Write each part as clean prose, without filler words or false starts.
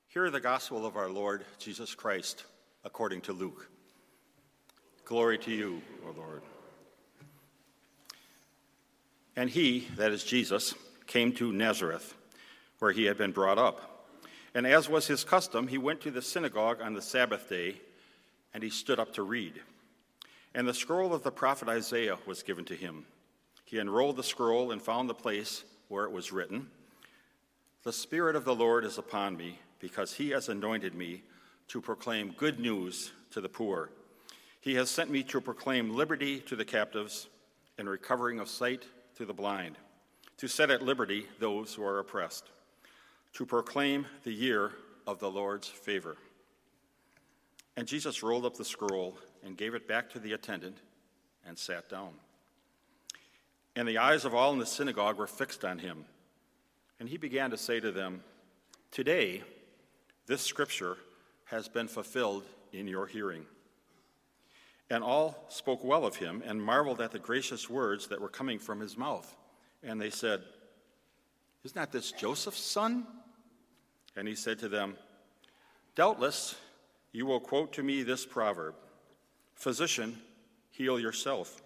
Hear the gospel of our Lord Jesus Christ according to Luke. Glory to you, O Lord. And he, that is Jesus, came to Nazareth, where he had been brought up. And as was his custom, he went to the synagogue on the Sabbath day, and he stood up to read. And the scroll of the prophet Isaiah was given to him. He unrolled the scroll and found the place where it was written, "The Spirit of the Lord is upon me, because he has anointed me to proclaim good news to the poor. He has sent me to proclaim liberty to the captives and recovering of sight to the blind, to set at liberty those who are oppressed, to proclaim the year of the Lord's favor." And Jesus rolled up the scroll and gave it back to the attendant and sat down. And the eyes of all in the synagogue were fixed on him. And he began to say to them, "Today, this scripture has been fulfilled in your hearing." And all spoke well of him and marveled at the gracious words that were coming from his mouth. And they said, "Is not this Joseph's son?" And he said to them, "Doubtless you will quote to me this proverb, 'Physician, heal yourself.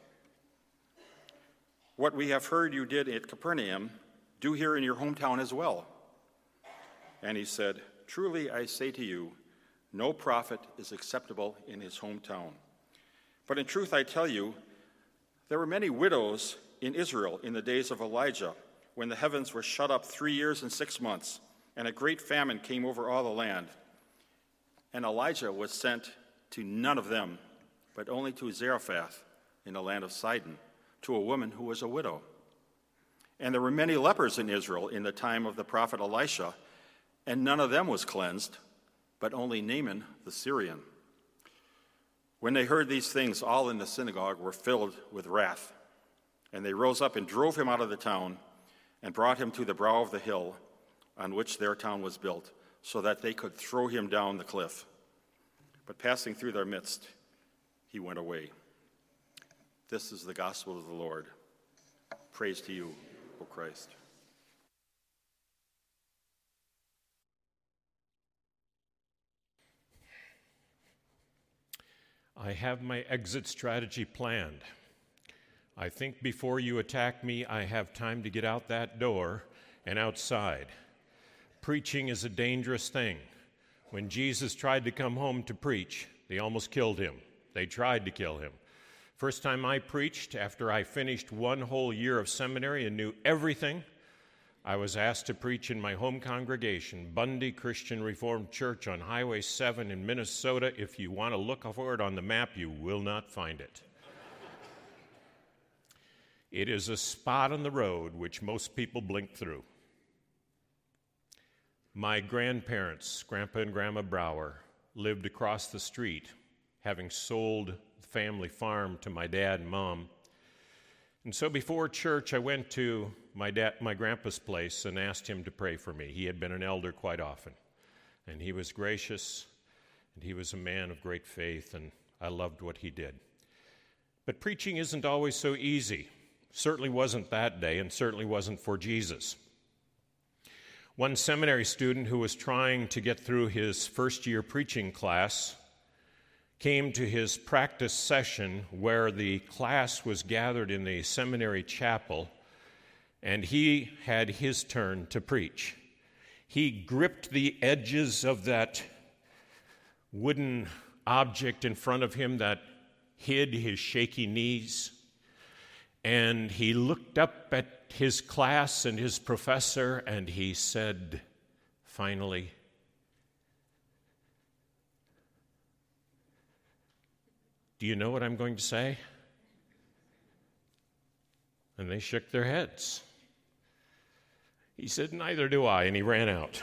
What we have heard you did at Capernaum, do here in your hometown as well." And he said, "Truly I say to you, no prophet is acceptable in his hometown. But in truth I tell you, there were many widows in Israel in the days of Elijah, when the heavens were shut up 3 years and 6 months, and a great famine came over all the land. And Elijah was sent to none of them, but only to Zarephath in the land of Sidon, to a woman who was a widow. And there were many lepers in Israel in the time of the prophet Elisha, and none of them was cleansed, but only Naaman the Syrian." When they heard these things, all in the synagogue were filled with wrath. And they rose up and drove him out of the town and brought him to the brow of the hill on which their town was built, so that they could throw him down the cliff. But passing through their midst, he went away. This is the gospel of the Lord. Praise to you, O Christ. I have my exit strategy planned. I think before you attack me, I have time to get out that door and outside. Preaching is a dangerous thing. When Jesus tried to come home to preach, they almost killed him. They tried to kill him. First time I preached, after I finished 1 whole year of seminary and knew everything, I was asked to preach in my home congregation, Bundy Christian Reformed Church on Highway 7 in Minnesota. If you want to look for it on the map, you will not find it. It is a spot on the road which most people blink through. My grandparents, Grandpa and Grandma Brower, lived across the street, having sold the family farm to my dad and mom. And so before church, I went to my grandpa's place and asked him to pray for me. He had been an elder quite often, and he was gracious, and he was a man of great faith, and I loved what he did. But preaching isn't always so easy. Certainly wasn't that day, and certainly wasn't for Jesus. One seminary student who was trying to get through his first-year preaching class came to his practice session where the class was gathered in the seminary chapel, and he had his turn to preach. He gripped the edges of that wooden object in front of him that hid his shaky knees, and he looked up at his class and his professor, and he said, finally, "Do you know what I'm going to say?" And they shook their heads. He said, "Neither do I," and he ran out.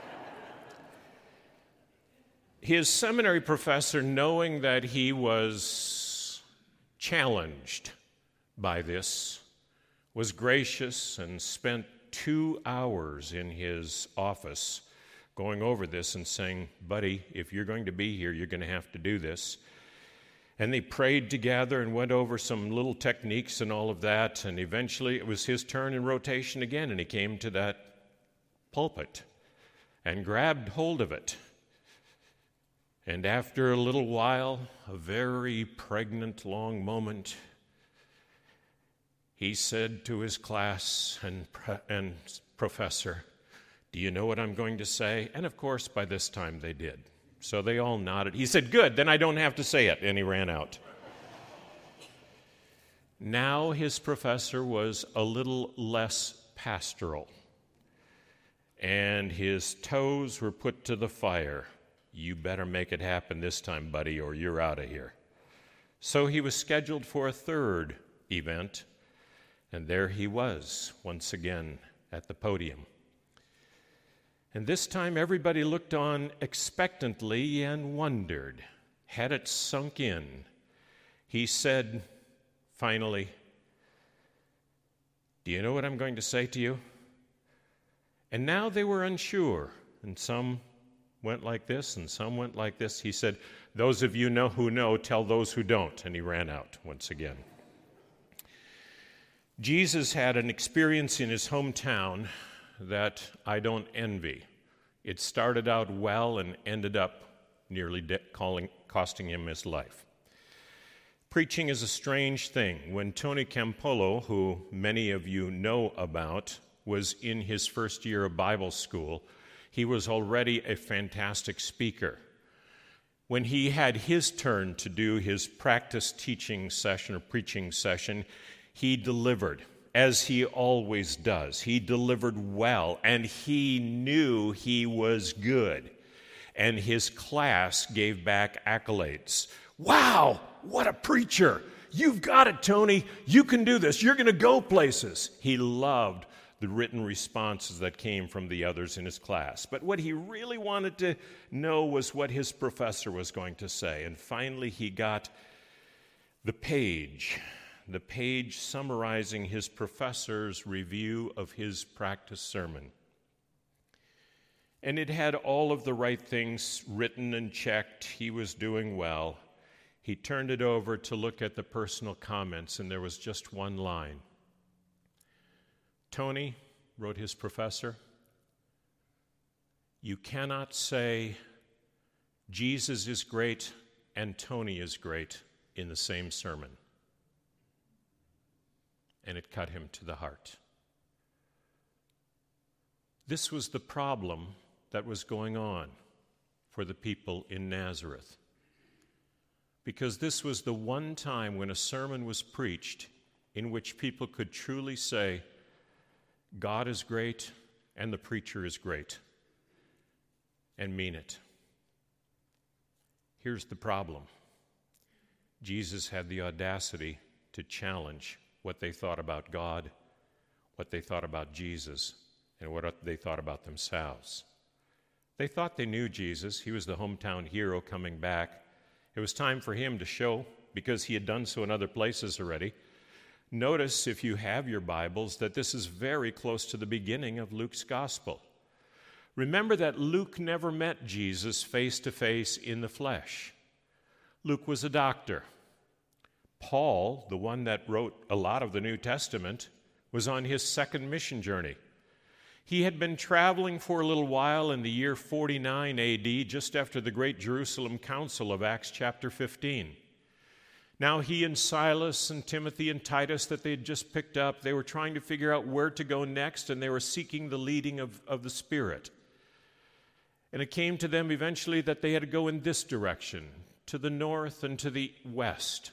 His seminary professor, knowing that he was challenged by this, was gracious and spent 2 hours in his office going over this and saying, "Buddy, if you're going to be here, you're going to have to do this." And they prayed together and went over some little techniques and all of that, and eventually it was his turn in rotation again, and he came to that pulpit. and grabbed hold of it. And after a little while, a very pregnant long moment, he said to his class and professor, "Do you know what I'm going to say?" And of course, by this time they did. So they all nodded. He said, "Good, then I don't have to say it." And he ran out. Now his professor was a little less pastoral, and his toes were put to the fire. "You better make it happen this time, buddy, or you're out of here." So he was scheduled for a third event, and there he was once again at the podium. And this time everybody looked on expectantly and wondered. Had it sunk in? He said, finally, "Do you know what I'm going to say to you?" And now they were unsure, and some went like this and some went like this. He said, "Those of you who know, tell those who don't." And he ran out once again. Jesus had an experience in his hometown that I don't envy. It started out well and ended up nearly costing him his life. Preaching is a strange thing. When Tony Campolo, who many of you know about, was in his first year of Bible school, he was already a fantastic speaker. When he had his turn to do his practice teaching session or preaching session, he delivered, as he always does. He delivered well, and he knew he was good. And his class gave back accolades. "Wow, what a preacher! You've got it, Tony. You can do this. You're going to go places." He loved the written responses that came from the others in his class. But what he really wanted to know was what his professor was going to say. And finally, he got the page summarizing his professor's review of his practice sermon. And it had all of the right things written and checked. He was doing well. He turned it over to look at the personal comments, and there was just one line. "Tony," wrote his professor, "you cannot say Jesus is great and Tony is great in the same sermon." And it cut him to the heart. This was the problem that was going on for the people in Nazareth. Because this was the one time when a sermon was preached in which people could truly say, God is great and the preacher is great, and mean it. Here's the problem. Jesus had the audacity to challenge what they thought about God, what they thought about Jesus, and what they thought about themselves. They thought they knew Jesus. He was the hometown hero coming back. It was time for him to show, because he had done so in other places already. Notice, if you have your Bibles, that this is very close to the beginning of Luke's gospel. Remember that Luke never met Jesus face to face in the flesh. Luke was a doctor. Paul, the one that wrote a lot of the New Testament, was on his second mission journey. He had been traveling for a little while in the year 49 A.D., just after the great Jerusalem Council of Acts chapter 15. Now he and Silas and Timothy and Titus that they had just picked up, they were trying to figure out where to go next, and they were seeking the leading of the Spirit. And it came to them eventually that they had to go in this direction, to the north and to the west.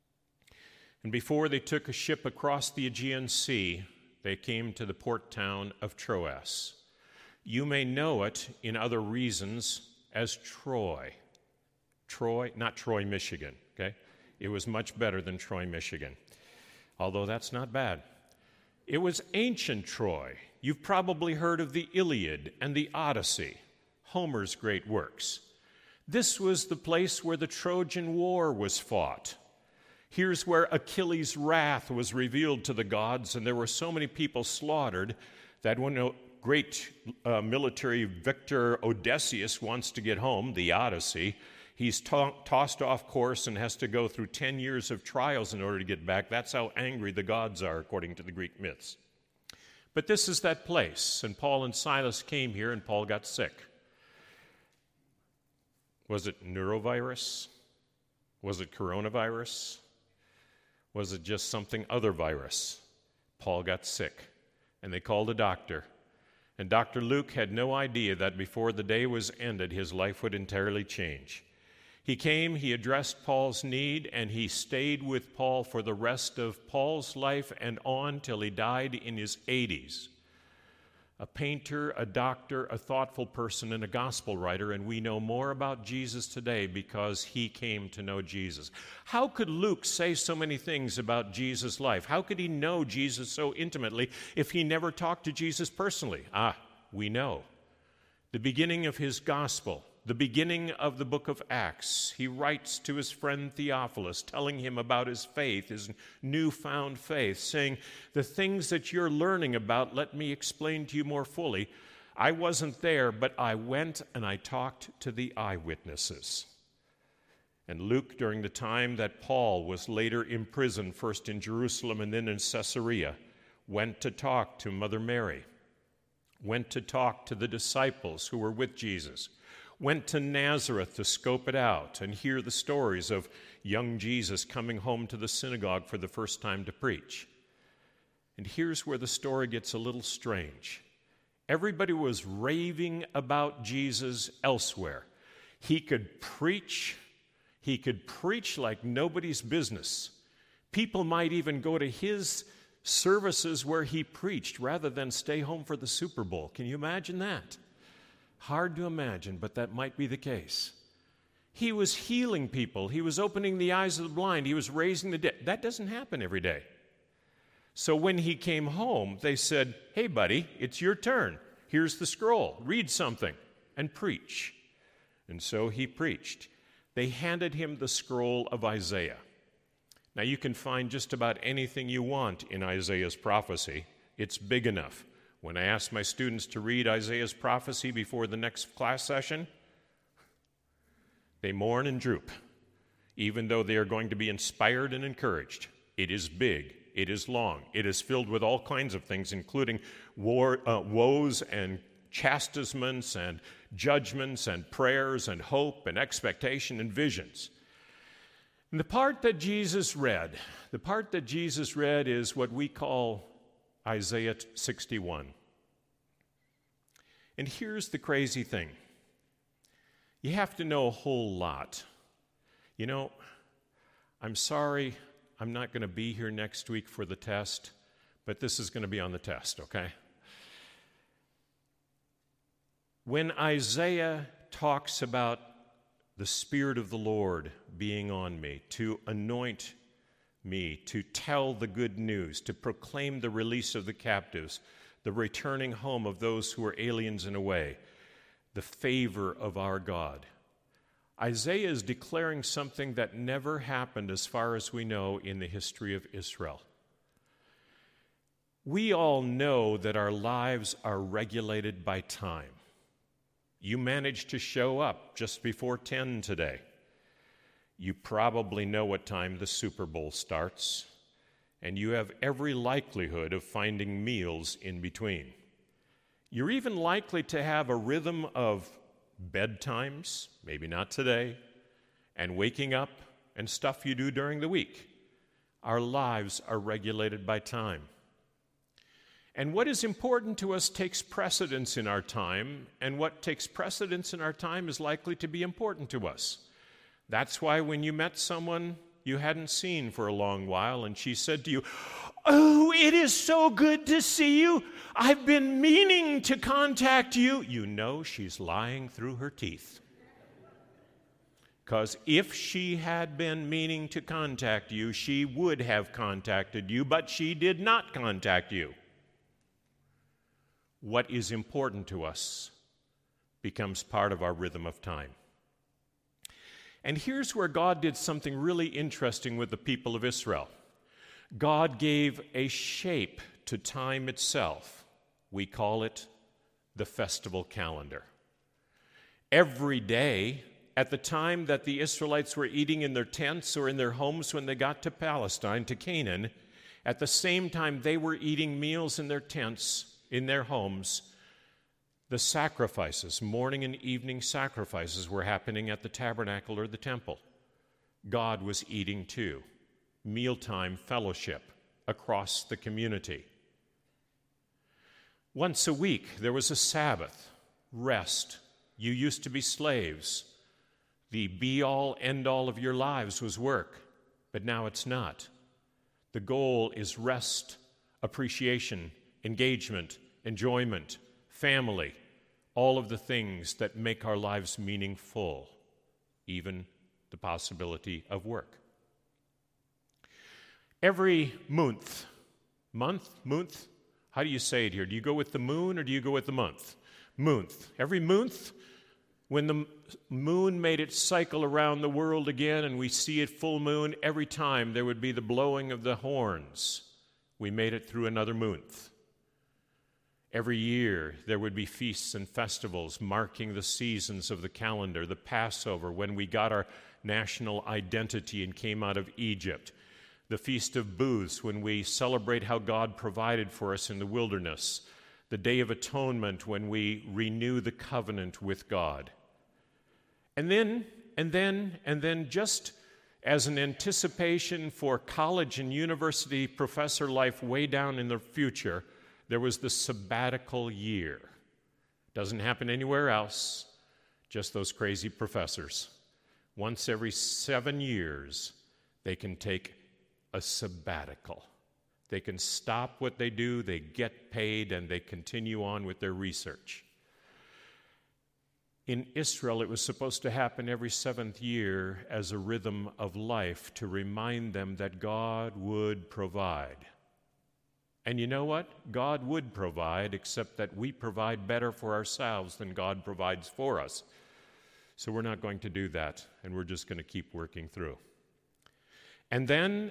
And before they took a ship across the Aegean Sea, they came to the port town of Troas. You may know it in other reasons as Troy. Troy, not Troy, Michigan, okay? It was much better than Troy, Michigan, although that's not bad. It was ancient Troy. You've probably heard of the Iliad and the Odyssey, Homer's great works. This was the place where the Trojan War was fought. Here's where Achilles' wrath was revealed to the gods, and there were so many people slaughtered that when a great military victor Odysseus wants to get home, the Odyssey, he's tossed off course and has to go through 10 years of trials in order to get back. That's how angry the gods are, according to the Greek myths. But this is that place, and Paul and Silas came here, and Paul got sick. Was it neurovirus? Was it coronavirus? Was it just something other virus? Paul got sick, and they called a doctor. And Dr. Luke had no idea that before the day was ended, his life would entirely change. He came, he addressed Paul's need, and he stayed with Paul for the rest of Paul's life and on till he died in his 80s. A painter, a doctor, a thoughtful person, and a gospel writer, and we know more about Jesus today because he came to know Jesus. How could Luke say so many things about Jesus' life? How could he know Jesus so intimately if he never talked to Jesus personally? We know. The beginning of his gospel, the beginning of the book of Acts, he writes to his friend Theophilus, telling him about his faith, his newfound faith, saying, the things that you're learning about, let me explain to you more fully. I wasn't there, but I went and I talked to the eyewitnesses. And Luke, during the time that Paul was later imprisoned, first in Jerusalem and then in Caesarea, went to talk to Mother Mary, went to talk to the disciples who were with Jesus, went to Nazareth to scope it out and hear the stories of young Jesus coming home to the synagogue for the first time to preach. And here's where the story gets a little strange. Everybody was raving about Jesus elsewhere. He could preach like nobody's business. People might even go to his services where he preached rather than stay home for the Super Bowl. Can you imagine that? Hard to imagine, but that might be the case. He was healing people. He was opening the eyes of the blind. He was raising the dead. That doesn't happen every day. So when he came home, they said, hey, buddy, it's your turn. Here's the scroll. Read something and preach. And so he preached. They handed him the scroll of Isaiah. Now, you can find just about anything you want in Isaiah's prophecy. It's big enough. When I ask my students to read Isaiah's prophecy before the next class session, they mourn and droop, even though they are going to be inspired and encouraged. It is big. It is long. It is filled with all kinds of things, including woes and chastisements and judgments and prayers and hope and expectation and visions. And the part that Jesus read is what we call Isaiah 61. And here's the crazy thing. You have to know a whole lot. You know, I'm sorry I'm not going to be here next week for the test, but this is going to be on the test, okay? When Isaiah talks about the Spirit of the Lord being on me to anoint me, to tell the good news, to proclaim the release of the captives, the returning home of those who are aliens and away, the favor of our God. Isaiah is declaring something that never happened, as far as we know, in the history of Israel. We all know that our lives are regulated by time. You managed to show up just before 10 today. You probably know what time the Super Bowl starts, and you have every likelihood of finding meals in between. You're even likely to have a rhythm of bedtimes, maybe not today, and waking up and stuff you do during the week. Our lives are regulated by time. And what is important to us takes precedence in our time, and what takes precedence in our time is likely to be important to us. That's why when you met someone you hadn't seen for a long while and she said to you, "Oh, it is so good to see you. I've been meaning to contact you." You know she's lying through her teeth. Because if she had been meaning to contact you, she would have contacted you, but she did not contact you. What is important to us becomes part of our rhythm of time. And here's where God did something really interesting with the people of Israel. God gave a shape to time itself. We call it the festival calendar. Every day, at the time that the Israelites were eating in their tents or in their homes when they got to Palestine, to Canaan, At the same time they were eating meals in their tents, in their homes, the sacrifices, morning and evening sacrifices, were happening at the tabernacle or the temple. God was eating too. Mealtime fellowship across the community. Once a week, there was a Sabbath, rest. You used to be slaves. The be-all, end-all of your lives was work, but now it's not. The goal is rest, appreciation, engagement, enjoyment, family, all of the things that make our lives meaningful, even the possibility of work. Every month, how do you say it here? Do you go with the moon or do you go with the month? Month. Every month, when the moon made its cycle around the world again and we see it full moon, every time there would be the blowing of the horns. We made it through another month. Every year there would be feasts and festivals marking the seasons of the calendar, the Passover, when we got our national identity and came out of Egypt, the Feast of Booths, when we celebrate how God provided for us in the wilderness, the Day of Atonement, when we renew the covenant with God. And then, just as an anticipation for college and university professor life way down in the future, there was the sabbatical year. Doesn't happen anywhere else, just those crazy professors. Once every 7 years, they can take a sabbatical. They can stop what they do, they get paid, and they continue on with their research. In Israel, it was supposed to happen every 7th year as a rhythm of life to remind them that God would provide. And you know what? God would provide, except that we provide better for ourselves than God provides for us. So we're not going to do that, and we're just going to keep working through. And then,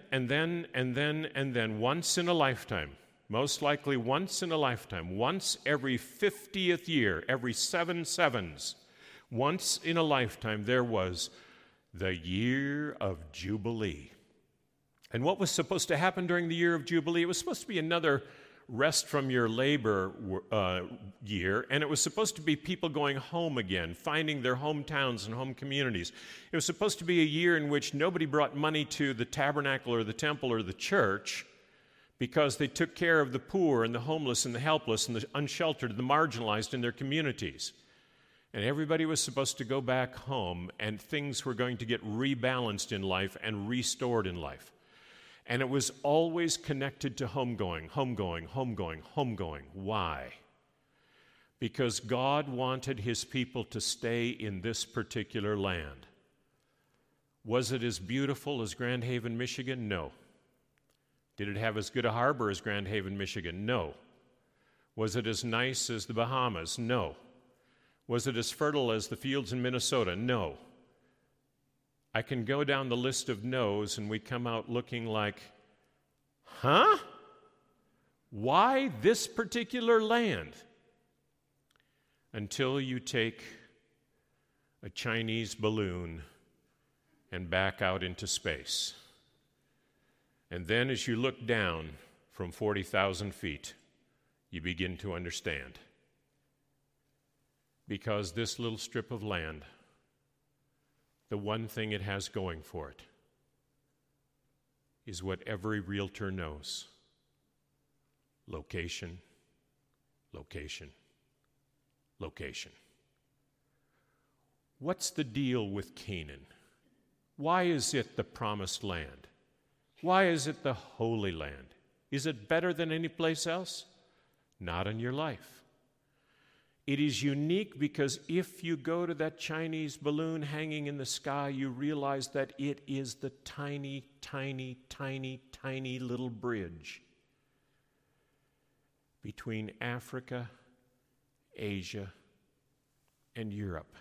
once in a lifetime, most likely once in a lifetime, once every 50th year, every 7 sevens, once in a lifetime, there was the year of Jubilee. And what was supposed to happen during the year of Jubilee? It was supposed to be another rest from your labor year, and it was supposed to be people going home again, finding their hometowns and home communities. It was supposed to be a year in which nobody brought money to the tabernacle or the temple or the church because they took care of the poor and the homeless and the helpless and the unsheltered and the marginalized in their communities. And everybody was supposed to go back home, and things were going to get rebalanced in life and restored in life. And it was always connected to homegoing. Why? Because God wanted his people to stay in this particular land. Was it as beautiful as Grand Haven, Michigan? No. Did it have as good a harbor as Grand Haven, Michigan? No. Was it as nice as the Bahamas? No. Was it as fertile as the fields in Minnesota? No. I can go down the list of no's and we come out looking like, huh? Why this particular land? Until you take a Chinese balloon and back out into space. And then as you look down from 40,000 feet, you begin to understand. Because this little strip of land, the one thing it has going for it is what every realtor knows. Location, location, location. What's the deal with Canaan? Why is it the promised land? Why is it the Holy Land? Is it better than any place else? Not in your life. It is unique because if you go to that Chinese balloon hanging in the sky, you realize that it is the tiny, tiny, tiny, tiny little bridge between Africa, Asia, and Europe.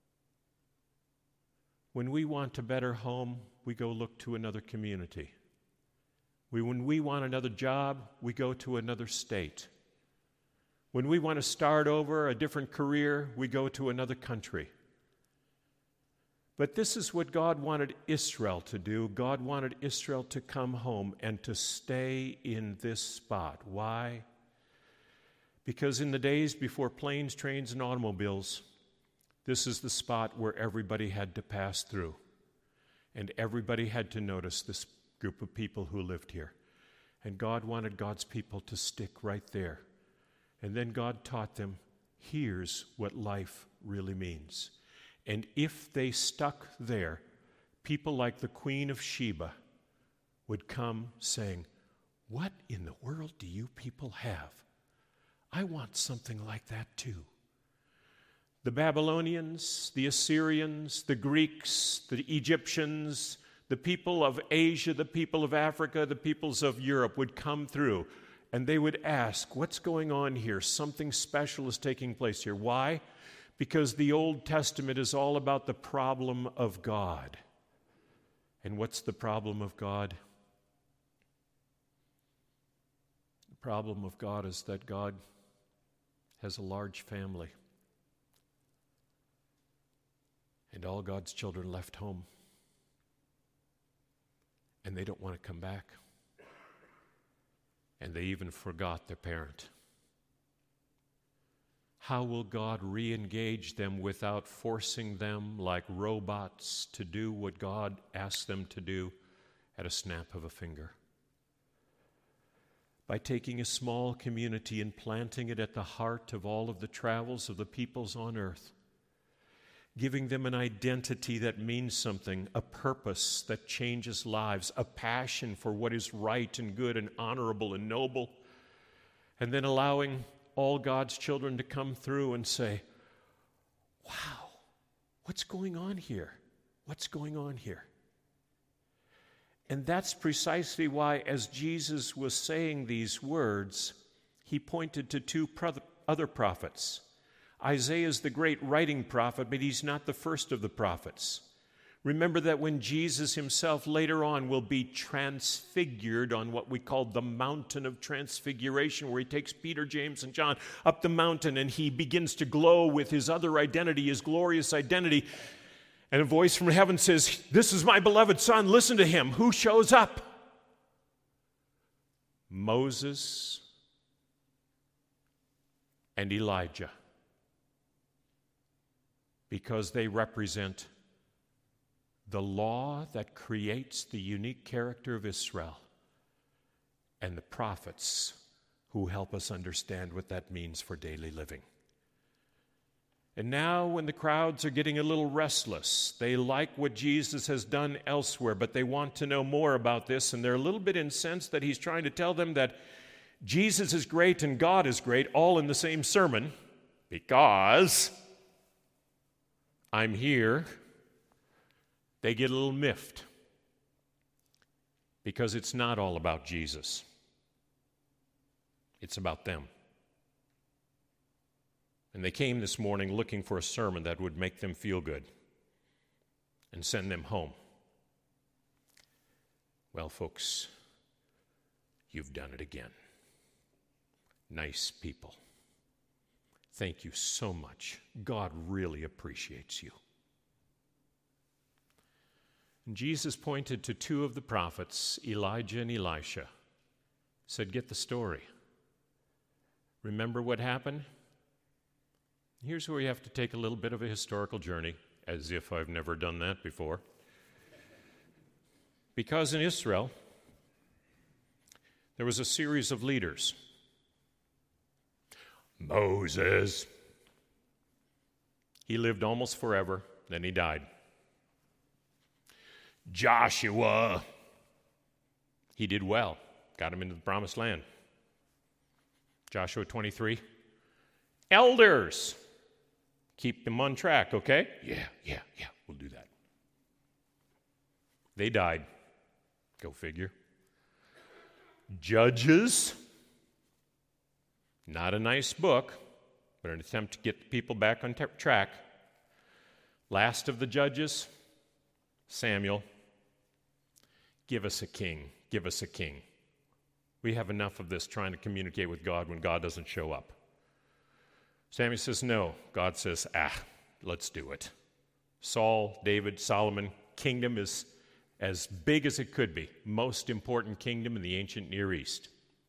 When we want a better home, we go look to another community. When we want another job, we go to another state. When we want to start over a different career, we go to another country. But this is what God wanted Israel to do. God wanted Israel to come home and to stay in this spot. Why? Because in the days before planes, trains, and automobiles, this is the spot where everybody had to pass through. And everybody had to notice this group of people who lived here. And God wanted God's people to stick right there. And then God taught them, here's what life really means. And if they stuck there, people like the Queen of Sheba would come saying, what in the world do you people have? I want something like that too. The Babylonians, the Assyrians, the Greeks, the Egyptians, the people of Asia, the people of Africa, the peoples of Europe would come through, and they would ask, what's going on here? Something special is taking place here. Why? Because the Old Testament is all about the problem of God. And what's the problem of God? The problem of God is that God has a large family. And all God's children left home. And they don't want to come back. And they even forgot their parent. How will God re-engage them without forcing them like robots to do what God asks them to do at a snap of a finger? By taking a small community and planting it at the heart of all of the travels of the peoples on earth, giving them an identity that means something, a purpose that changes lives, a passion for what is right and good and honorable and noble, and then allowing all God's children to come through and say, wow, what's going on here? What's going on here? And that's precisely why, as Jesus was saying these words, he pointed to two other prophets. Isaiah is the great writing prophet, but he's not the first of the prophets. Remember that when Jesus himself later on will be transfigured on what we call the mountain of transfiguration, where he takes Peter, James, and John up the mountain and he begins to glow with his other identity, his glorious identity. And a voice from heaven says, this is my beloved son, listen to him. Who shows up? Moses and Elijah. Because they represent the law that creates the unique character of Israel and the prophets who help us understand what that means for daily living. And now when the crowds are getting a little restless, they like what Jesus has done elsewhere, but they want to know more about this, and they're a little bit incensed that he's trying to tell them that Jesus is great and God is great, all in the same sermon, because I'm here. They get a little miffed because it's not all about Jesus. It's about them. And they came this morning looking for a sermon that would make them feel good and send them home. Well, folks, you've done it again. Nice people. Thank you so much. God really appreciates you. And Jesus pointed to two of the prophets, Elijah and Elisha, said, get the story. Remember what happened? Here's where you have to take a little bit of a historical journey, as if I've never done that before. Because in Israel, there was a series of leaders. Moses. He lived almost forever, then he died. Joshua. He did well, got him into the promised land. Joshua 23. Elders. Keep them on track, okay? Yeah, we'll do that. They died. Go figure. Judges. Not a nice book, but an attempt to get the people back on track. Last of the judges, Samuel. Give us a king. Give us a king. We have enough of this trying to communicate with God when God doesn't show up. Samuel says, no. God says, let's do it. Saul, David, Solomon, kingdom is as big as it could be. Most important kingdom in the ancient Near East.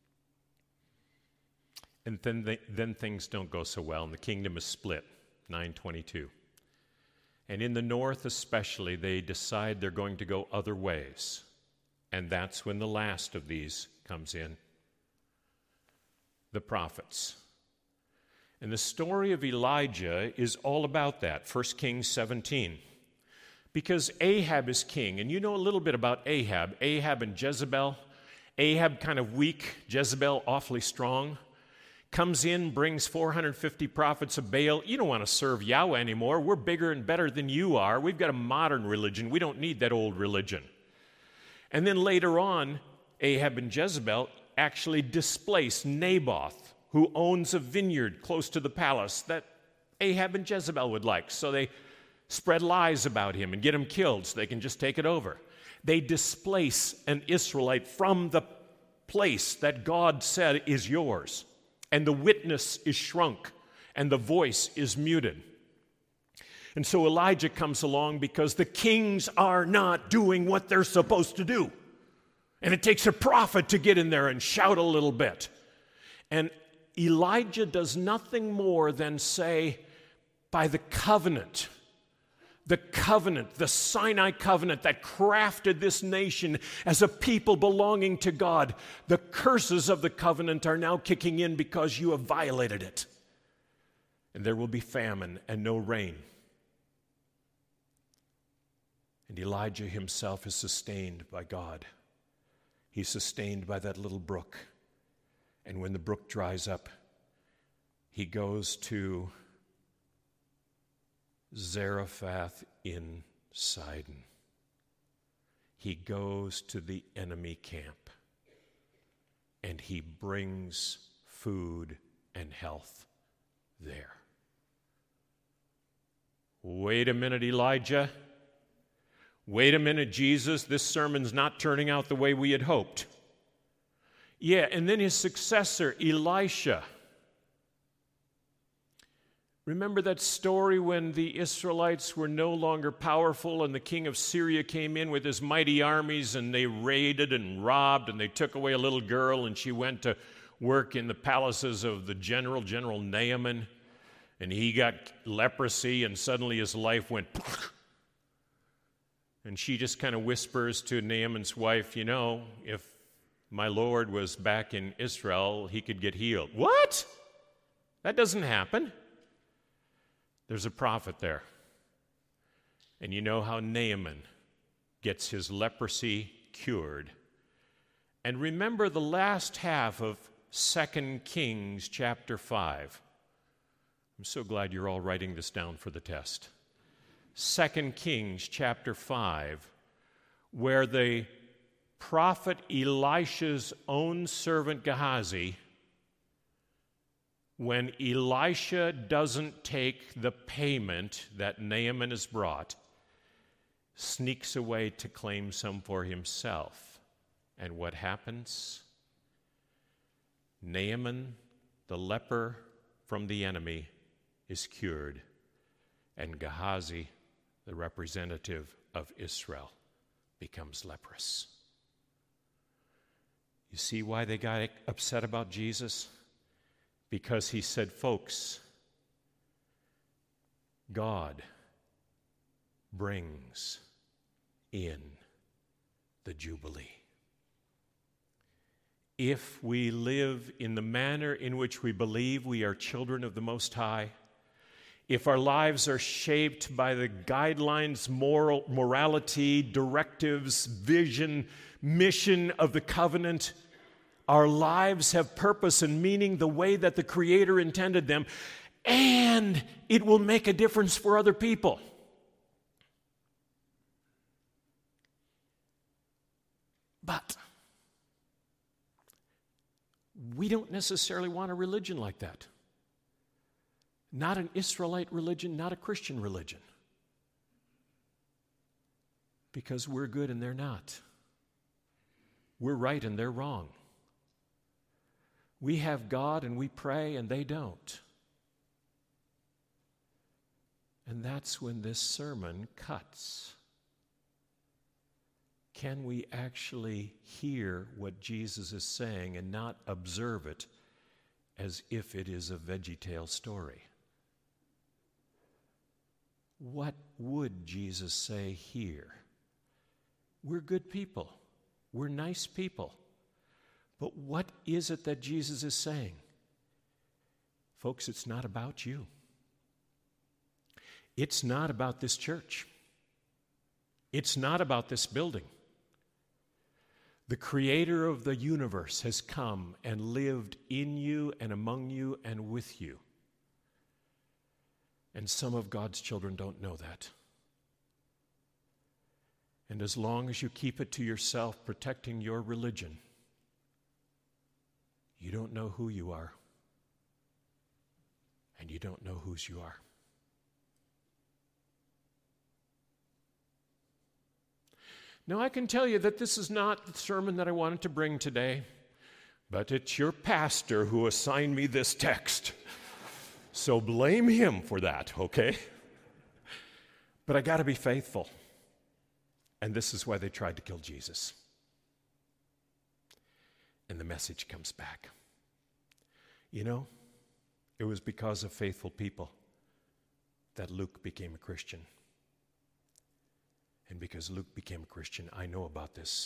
And then things don't go so well, and the kingdom is split, 922. And in the north especially, they decide they're going to go other ways. And that's when the last of these comes in, the prophets. And the story of Elijah is all about that, 1 Kings 17. Because Ahab is king, and you know a little bit about Ahab. Ahab and Jezebel. Ahab kind of weak, Jezebel awfully strong. Comes in, brings 450 prophets of Baal. You don't want to serve Yahweh anymore. We're bigger and better than you are. We've got a modern religion. We don't need that old religion. And then later on, Ahab and Jezebel actually displace Naboth, who owns a vineyard close to the palace that Ahab and Jezebel would like. So they spread lies about him and get him killed so they can just take it over. They displace an Israelite from the place that God said is yours. And the witness is shrunk, and the voice is muted. And so Elijah comes along because the kings are not doing what they're supposed to do. And it takes a prophet to get in there and shout a little bit. And Elijah does nothing more than say, by the covenant, the Sinai covenant that crafted this nation as a people belonging to God, the curses of the covenant are now kicking in because you have violated it. And there will be famine and no rain. And Elijah himself is sustained by God. He's sustained by that little brook. And when the brook dries up, he goes to Zarephath in Sidon. He goes to the enemy camp, and he brings food and health there. Wait a minute, Elijah. Wait a minute, Jesus. This sermon's not turning out the way we had hoped. Yeah, and then his successor, Elisha. Remember that story when the Israelites were no longer powerful and the king of Syria came in with his mighty armies and they raided and robbed and they took away a little girl and she went to work in the palaces of the General Naaman, and he got leprosy and suddenly his life went and she just kind of whispers to Naaman's wife, you know, if my Lord was back in Israel, he could get healed. What? That doesn't happen. There's a prophet there. And you know how Naaman gets his leprosy cured. And remember the last half of 2 Kings chapter 5. I'm so glad you're all writing this down for the test. 2 Kings chapter 5, where the prophet Elisha's own servant Gehazi, when Elisha doesn't take the payment that Naaman has brought, sneaks away to claim some for himself. And what happens? Naaman, the leper from the enemy, is cured. And Gehazi, the representative of Israel, becomes leprous. You see why they got upset about Jesus? Because he said, folks, God brings in the Jubilee. If we live in the manner in which we believe we are children of the Most High, if our lives are shaped by the guidelines, morality, directives, vision, mission of the covenant, our lives have purpose and meaning the way that the Creator intended them, and it will make a difference for other people. But we don't necessarily want a religion like that. Not an Israelite religion, not a Christian religion. Because we're good and they're not. We're right and they're wrong. We have God and we pray and they don't. And that's when this sermon cuts. Can we actually hear what Jesus is saying and not observe it as if it is a VeggieTale story? What would Jesus say here? We're good people. We're nice people. But what is it that Jesus is saying? Folks, it's not about you. It's not about this church. It's not about this building. The Creator of the universe has come and lived in you and among you and with you. And some of God's children don't know that. And as long as you keep it to yourself, protecting your religion, you don't know who you are. And you don't know whose you are. Now, I can tell you that this is not the sermon that I wanted to bring today, but it's your pastor who assigned me this text. So blame him for that, okay? But I got to be faithful. And this is why they tried to kill Jesus. And the message comes back. You know, it was because of faithful people that Luke became a Christian. And because Luke became a Christian, I know about this.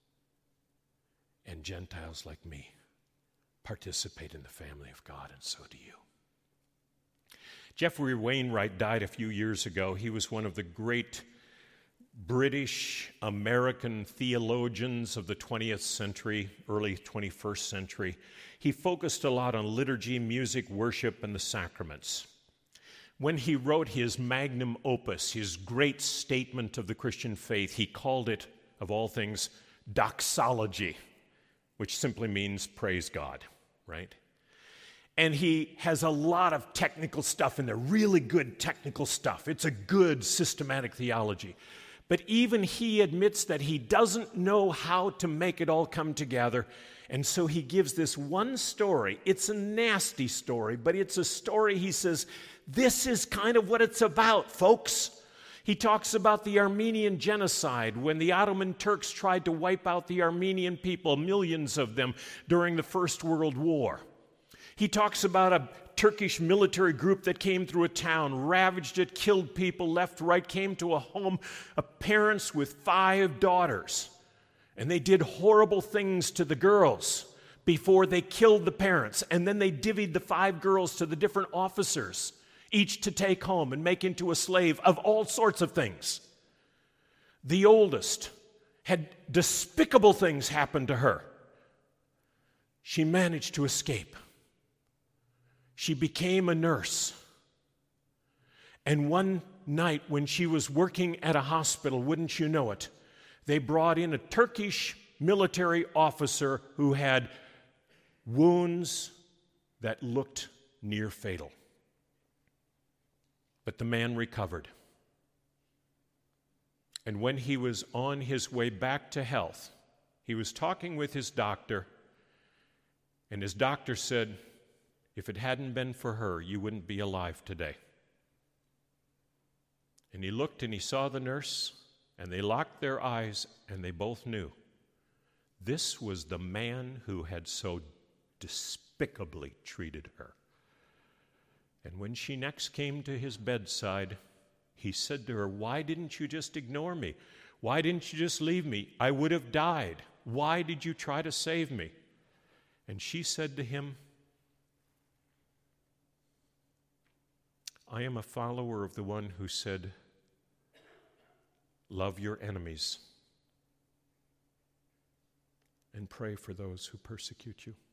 And Gentiles like me participate in the family of God, and so do you. Jeffrey Wainwright died a few years ago. He was one of the great British American theologians of the 20th century, early 21st century. He focused a lot on liturgy, music, worship, and the sacraments. When he wrote his magnum opus, his great statement of the Christian faith, he called it, of all things, doxology, which simply means praise God, right? And he has a lot of technical stuff in there, really good technical stuff. It's a good systematic theology. But even he admits that he doesn't know how to make it all come together. And so he gives this one story. It's a nasty story, but it's a story, he says, this is kind of what it's about, folks. He talks about the Armenian genocide, when the Ottoman Turks tried to wipe out the Armenian people, millions of them, during the First World War. He talks about a Turkish military group that came through a town, ravaged it, killed people left, right, came to a home of parents with 5 daughters. And they did horrible things to the girls before they killed the parents. And then they divvied the 5 girls to the different officers, each to take home and make into a slave of all sorts of things. The oldest had despicable things happen to her. She managed to escape. She became a nurse. And one night when she was working at a hospital, wouldn't you know it, they brought in a Turkish military officer who had wounds that looked near fatal. But the man recovered. And when he was on his way back to health, he was talking with his doctor, and his doctor said, if it hadn't been for her, you wouldn't be alive today. And he looked and he saw the nurse, and they locked their eyes, and they both knew this was the man who had so despicably treated her. And when she next came to his bedside, he said to her, why didn't you just ignore me? Why didn't you just leave me? I would have died. Why did you try to save me? And she said to him, I am a follower of the one who said, love your enemies and pray for those who persecute you.